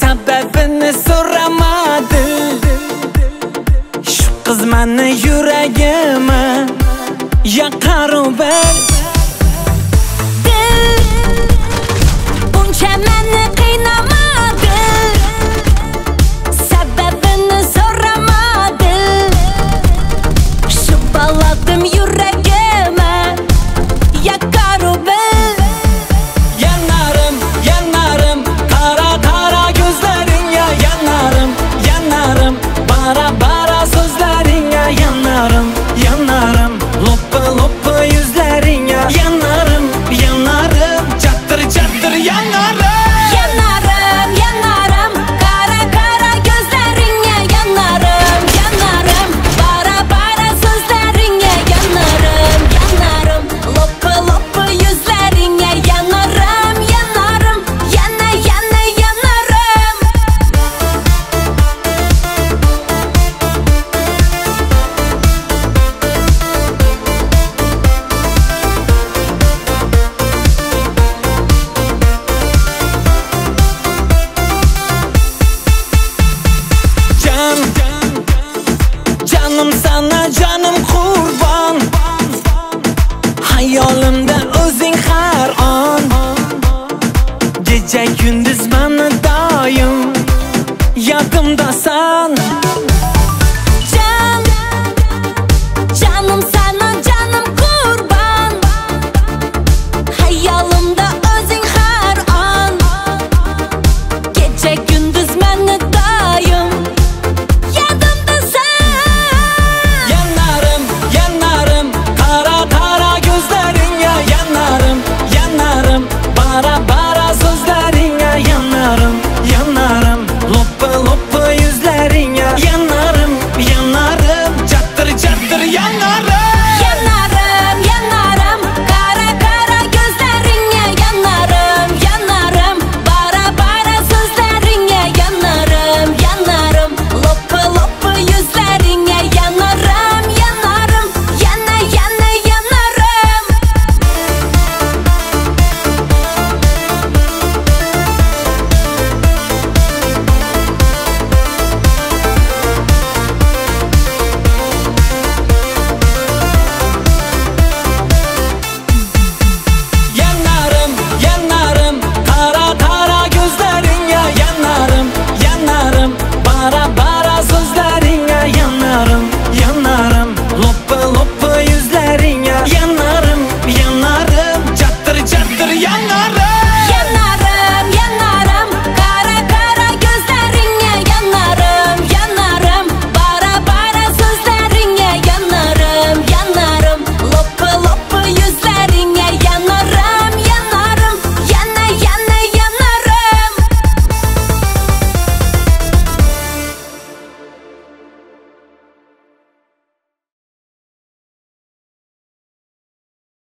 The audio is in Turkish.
sababini so'ramadi. Shu qiz meni yuragimni yoqar u bil. Buncha meni qiynamadi, sababini so'ramadi. Shu baladim yuragimni yoqar u bil. Yanarim, yanarim, qara qara ko'zlaringga yanarim, yanarim, bara bara so'zlaringga yanarim, yanarim, loppa loppa yuzlaringga yanarim, yanarim, chattir chattir yanarim. Yanarim, yanarim, qara qara ko'zlaringga yanarim, yanarim, bara bara so'zlaringga yanarim, yanarim, loppa loppa yuzlaringga yanarim, yanarim, yana yana yanarim. Canım sana canım kurban, hayolimda o'zing har on. Gece gündüz bana doim yodimdasan. Canım sana canım kurban, hayolimda o'zing har on. Gece